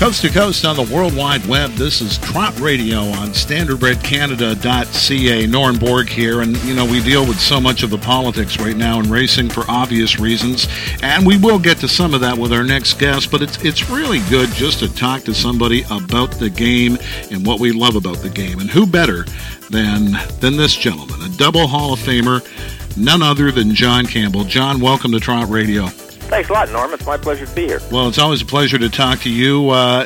Coast to coast on the World Wide Web, this is Trot Radio on standardbredcanada.ca. Norm Borg here, and we deal with so much of the politics right now in racing for obvious reasons, and we will get to some of that with our next guest, but it's really good just to talk to somebody about the game and what we love about the game, and who better than this gentleman, a double Hall of Famer, none other than John Campbell. John, welcome to Trot Radio. Thanks a lot, Norm. It's my pleasure to be here. Well, it's always a pleasure to talk to you.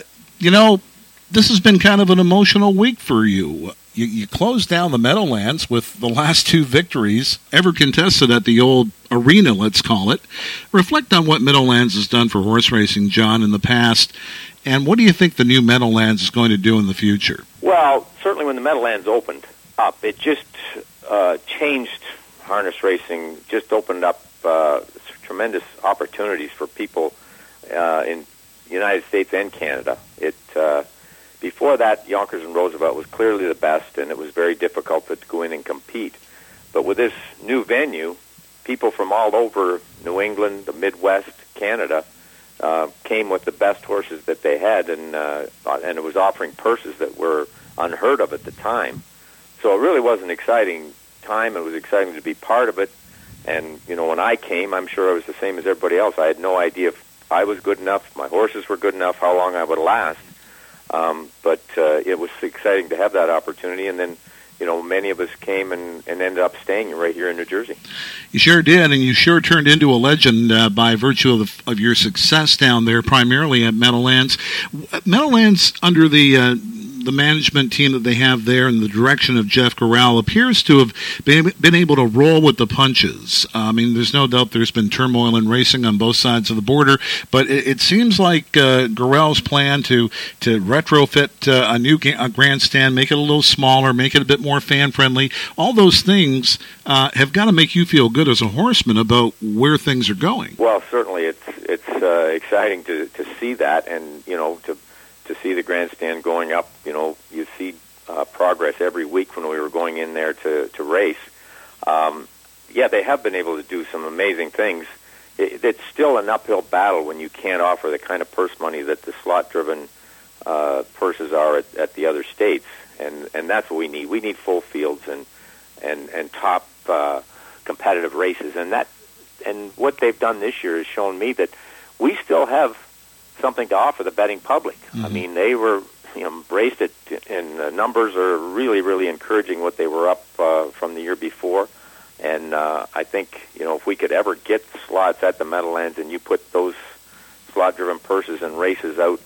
This has been kind of an emotional week for you. You closed down the Meadowlands with the last two victories ever contested at the old arena, let's call it. Reflect on what Meadowlands has done for horse racing, John, in the past, and what do you think the new Meadowlands is going to do in the future? Well, certainly when the Meadowlands opened up, it just changed harness racing, just opened up tremendous opportunities for people in the United States and Canada. Before that, Yonkers and Roosevelt was clearly the best, and it was very difficult to go in and compete. But with this new venue, people from all over New England, the Midwest, Canada, came with the best horses that they had, and it was offering purses that were unheard of at the time. So it really was an exciting time. It was exciting to be part of it. And, when I came, I'm sure I was the same as everybody else. I had no idea if I was good enough, my horses were good enough, how long I would last. But it was exciting to have that opportunity. And then, many of us came and ended up staying right here in New Jersey. You sure did, and you sure turned into a legend by virtue of your success down there, primarily at Meadowlands. Meadowlands, under the management team that they have there and the direction of Jeff Gural, appears to have been able to roll with the punches. There's no doubt there's been turmoil in racing on both sides of the border, but it seems like Gural's plan to retrofit a new grandstand, make it a little smaller, make it a bit more fan-friendly, all those things have got to make you feel good as a horseman about where things are going. Well, certainly it's exciting to see that, and, to see the grandstand going up. You see progress every week when we were going in there to race. They have been able to do some amazing things. It's still an uphill battle when you can't offer the kind of purse money that the slot-driven purses are at the other states, and that's what we need. We need full fields and top competitive races, and what they've done this year has shown me that we still have something to offer the betting public. Mm-hmm. They were embraced it, and the numbers are really, really encouraging what they were up from the year before. And I think, if we could ever get slots at the Meadowlands and you put those slot-driven purses and races out,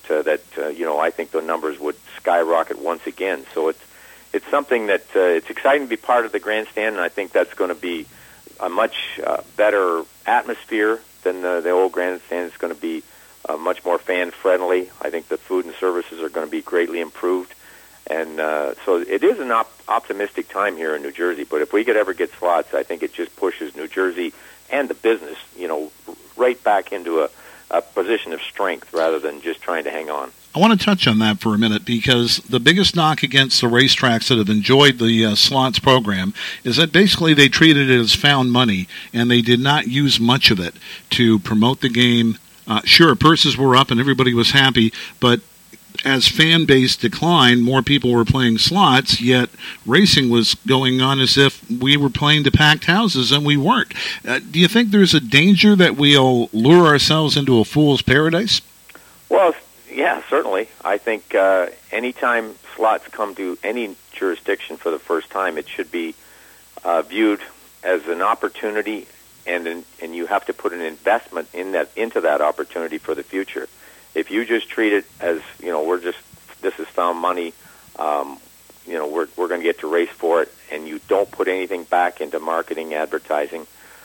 I think the numbers would skyrocket once again. So it's something that it's exciting to be part of the grandstand, and I think that's going to be a much better atmosphere than the old grandstand. It's going to be much more fan-friendly. I think the food and services are going to be greatly improved. And so it is an optimistic time here in New Jersey. But if we could ever get slots, I think it just pushes New Jersey and the business, right back into a position of strength rather than just trying to hang on. I want to touch on that for a minute, because the biggest knock against the racetracks that have enjoyed the slots program is that basically they treated it as found money, and they did not use much of it to promote the game. Sure, purses were up and everybody was happy, but as fan base declined, more people were playing slots, yet racing was going on as if we were playing to packed houses, and we weren't. Do you think there's a danger that we'll lure ourselves into a fool's paradise? Well, yeah, certainly. I think anytime slots come to any jurisdiction for the first time, it should be viewed as an opportunity, and you have to put an investment into that opportunity for the future. If you just treat it as, this is found money, we're going to get to race for it, and you don't put anything back into marketing, advertising,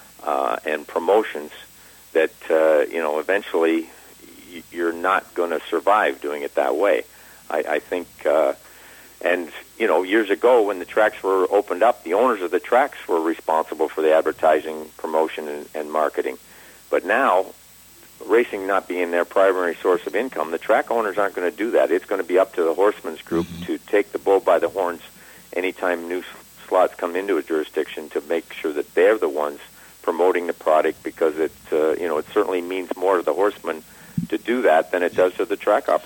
and promotions, that, eventually you're not going to survive doing it that way. I think, years ago when the tracks were opened up, the owners of the tracks were responsible for the advertising, promotion, and marketing. But now, racing not being their primary source of income, the track owners aren't going to do that. It's going to be up to the horsemen's group to take the bull by the horns anytime new slots come into a jurisdiction, to make sure that they're the ones promoting the product, because it certainly means more to the horsemen to do that than it does to the track operators.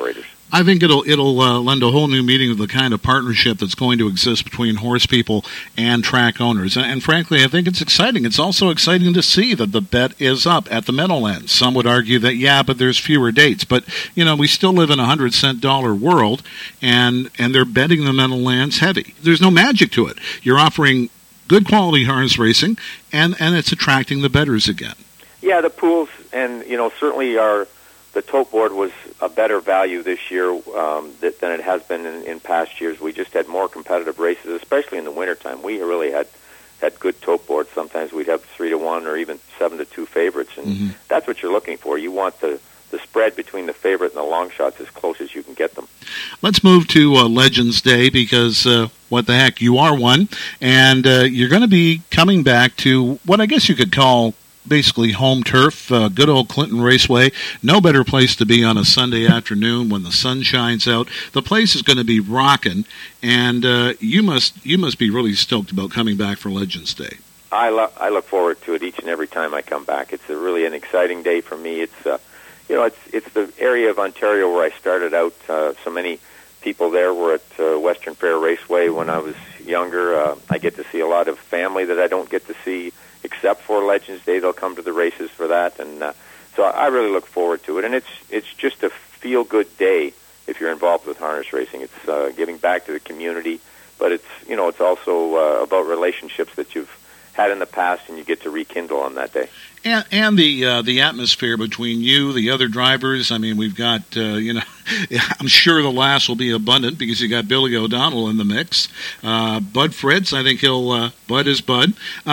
I think it'll lend a whole new meaning of the kind of partnership that's going to exist between horse people and track owners. And frankly, I think it's exciting. It's also exciting to see that the bet is up at the Meadowlands. Some would argue that, yeah, but there's fewer dates. But, we still live in a $100-cent world, and they're betting the Meadowlands heavy. There's no magic to it. You're offering good quality harness racing, and it's attracting the bettors again. Yeah, the pools, and, certainly the tote board was a better value this year than it has been in past years. We just had more competitive races, especially in the wintertime. We really had good tote boards. Sometimes we'd have 3-1 or even 7-2 favorites, and that's what you're looking for. You want the spread between the favorite and the long shots as close as you can get them. Let's move to Legends Day, because what the heck, you are one, and you're going to be coming back to what I guess you could call basically home turf, good old Clinton Raceway. No better place to be on a Sunday afternoon when the sun shines out. The place is going to be rocking, and you must be really stoked about coming back for Legends Day. I look forward to it each and every time I come back. It's really an exciting day for me. It's it's the area of Ontario where I started out. So many people there were at Western Fair Raceway when I was younger. I get to see a lot of family that I don't get to see except for Legends Day. They'll come to the races for that, and so I really look forward to it. And it's just a feel-good day if you're involved with harness racing. It's giving back to the community, but it's also about relationships that you've had in the past, and you get to rekindle on that day. And the atmosphere between you, the other drivers. I mean, we've got I'm sure the laughs will be abundant because you got Billy O'Donnell in the mix. Bud Fritz, I think Bud is Bud.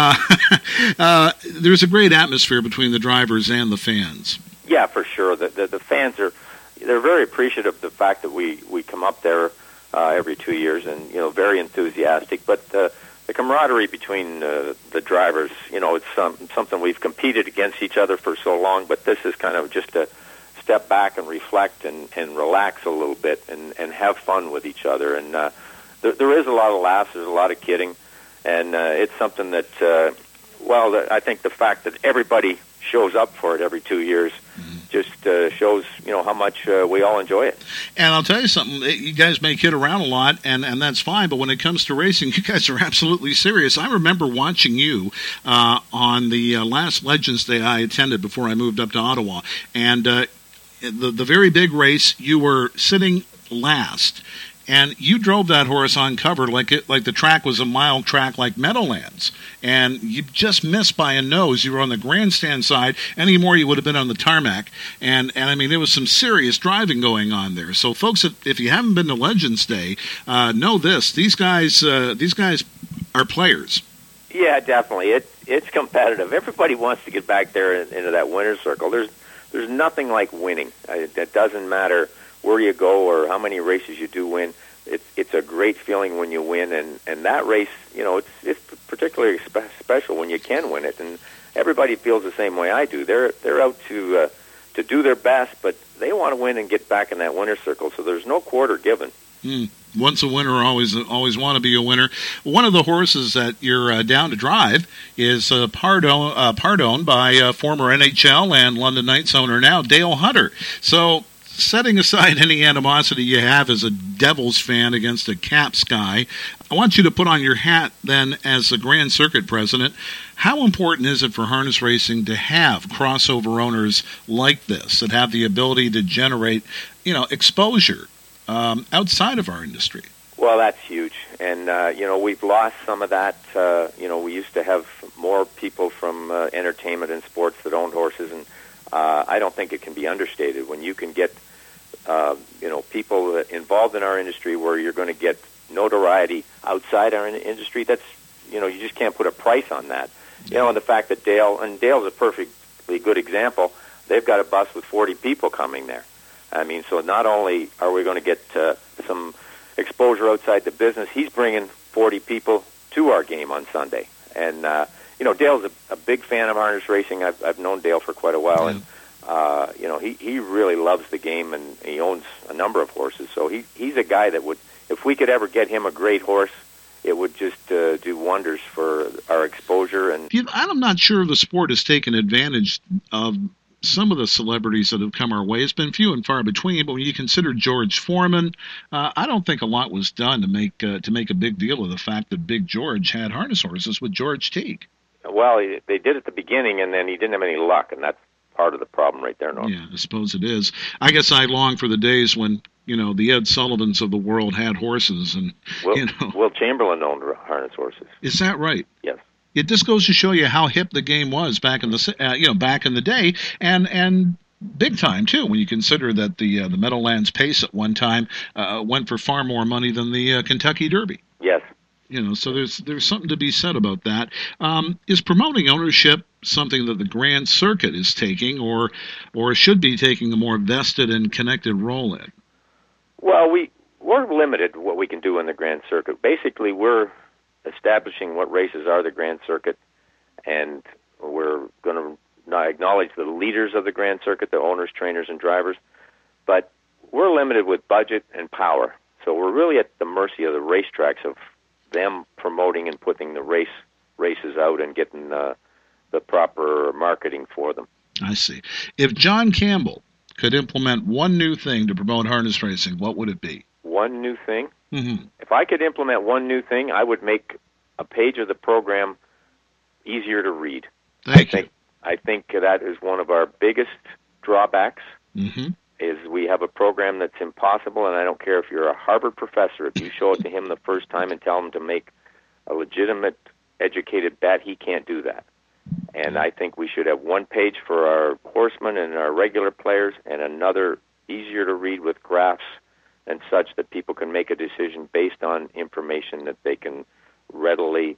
There's a great atmosphere between the drivers and the fans. Yeah, for sure. The fans they're very appreciative of the fact that we come up there every 2 years, and very enthusiastic. But the camaraderie between the drivers, it's something we've competed against each other for so long, but this is kind of just a step back and reflect and relax a little bit and have fun with each other. And there is a lot of laughs, there's a lot of kidding, and it's something that, I think the fact that everybody shows up for it every 2 years just shows, how much we all enjoy it. And I'll tell you something, you guys may kid around a lot, and that's fine, but when it comes to racing, you guys are absolutely serious. I remember watching you on the last Legends Day I attended before I moved up to Ottawa, and the very big race, you were sitting last. And you drove that horse on cover like the track was a mile track like Meadowlands. And you just missed by a nose. You were on the grandstand side. Any more, you would have been on the tarmac. And I mean, there was some serious driving going on there. So, folks, if you haven't been to Legends Day, know this. These guys are players. Yeah, definitely. It's competitive. Everybody wants to get back there into that winner's circle. There's nothing like winning. It doesn't matter where you go or how many races you do win. It's a great feeling when you win, and that race, it's particularly special when you can win it. And everybody feels the same way I do. They're out to do their best, but they want to win and get back in that winner's circle. So there's no quarter given. Once a winner, always want to be a winner. One of the horses that you're down to drive is Pardone by former NHL and London Knights owner now Dale Hunter. So, setting aside any animosity you have as a Devils fan against a Caps guy, I want you to put on your hat then as the Grand Circuit president. How important is it for harness racing to have crossover owners like this that have the ability to generate, exposure outside of our industry? Well, that's huge. And, we've lost some of that. We used to have more people from entertainment and sports that owned horses, and I don't think it can be understated. When you can get, people involved in our industry where you're going to get notoriety outside our industry, that's, you just can't put a price on that. And the fact that Dale's a perfectly good example, they've got a bus with 40 people coming there. I mean, so not only are we going to get some exposure outside the business, he's bringing 40 people to our game on Sunday. And, Dale's a big fan of harness racing. I've known Dale for quite a while, and he really loves the game, and he owns a number of horses. So he's a guy that would, if we could ever get him a great horse, it would just do wonders for our exposure. And I'm not sure the sport has taken advantage of some of the celebrities that have come our way, it's been few and far between. But when you consider George Foreman, I don't think a lot was done to make a big deal of the fact that Big George had harness horses with George Teague. Well, they did at the beginning, and then he didn't have any luck, and that's part of the problem right there, Norm. Yeah, I suppose it is. I guess I long for the days when, the Ed Sullivans of the world had horses. And Will Chamberlain owned harness horses. Is that right? Yes. It just goes to show you how hip the game was back in the day, and big time too. When you consider that the Meadowlands Pace at one time went for far more money than the Kentucky Derby. Yes. So there's something to be said about that. Is promoting ownership something that the Grand Circuit is taking, or should be taking a more vested and connected role in? Well, we're limited what we can do in the Grand Circuit. Basically, we're establishing what races are the Grand Circuit, and we're going to acknowledge the leaders of the Grand Circuit, the owners, trainers, and drivers, but we're limited with budget and power. So we're really at the mercy of the racetracks, of them promoting and putting the races out and getting the proper marketing for them. I see. If John Campbell could implement one new thing to promote harness racing, what would it be? One new thing? Mm-hmm. If I could implement one new thing, I would make a page of the program easier to read. I think that is one of our biggest drawbacks, mm-hmm. is we have a program that's impossible, and I don't care if you're a Harvard professor. If you show it to him the first time and tell him to make a legitimate, educated bet, he can't do that. And I think we should have one page for our horsemen and our regular players, and another easier to read with graphs and such that people can make a decision based on information that they can readily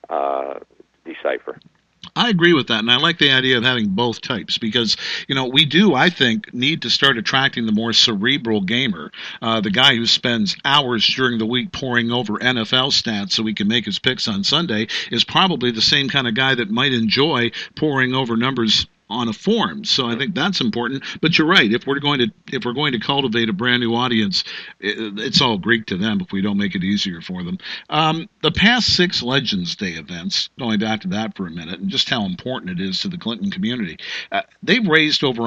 decipher. I agree with that, and I like the idea of having both types because, we do, I think, need to start attracting the more cerebral gamer, the guy who spends hours during the week poring over NFL stats so he can make his picks on Sunday is probably the same kind of guy that might enjoy poring over numbers on a form. So I think that's important. But you're right. If we're going to cultivate a brand new audience, it's all Greek to them if we don't make it easier for them. The past 6 Legends Day events, going back to that for a minute, and just how important it is to the Clinton community, they've raised over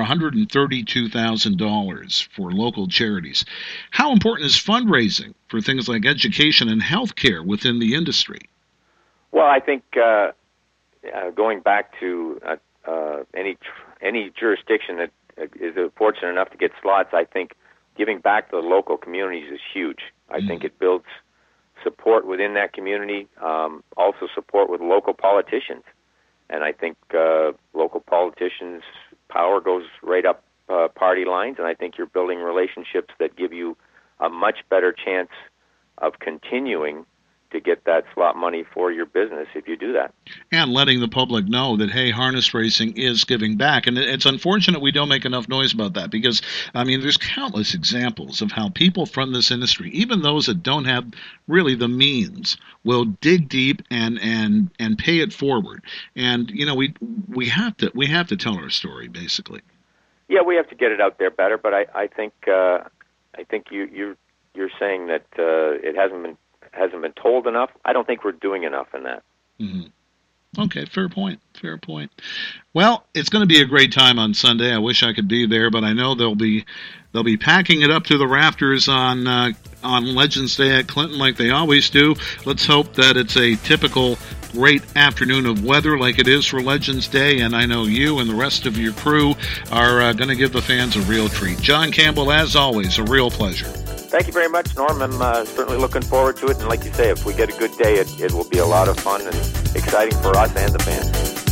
$132,000 for local charities. How important is fundraising for things like education and health care within the industry? Well, I think going back to any jurisdiction that is fortunate enough to get slots, I think giving back to the local communities is huge. I think it builds support within that community, also support with local politicians. And I think local politicians' power goes right up party lines, and I think you're building relationships that give you a much better chance of continuing to get that slot money for your business if you do that. And letting the public know that, hey, harness racing is giving back. And it's unfortunate we don't make enough noise about that because, there's countless examples of how people from this industry, even those that don't have really the means, will dig deep and pay it forward. And, we have to tell our story, basically. Yeah, we have to get it out there better, but I think you're saying that it hasn't been told enough. I don't think we're doing enough in that. Mm-hmm. Okay, fair point. Well, it's going to be a great time on Sunday. I wish I could be there, but I know they'll be packing it up to the rafters on Legends Day at Clinton like they always do. Let's hope that it's a typical great afternoon of weather like it is for Legends Day, and I know you and the rest of your crew are going to give the fans a real treat. John Campbell, as always, a real pleasure. Thank you very much, Norm. I'm certainly looking forward to it. And like you say, if we get a good day, it will be a lot of fun and exciting for us and the fans.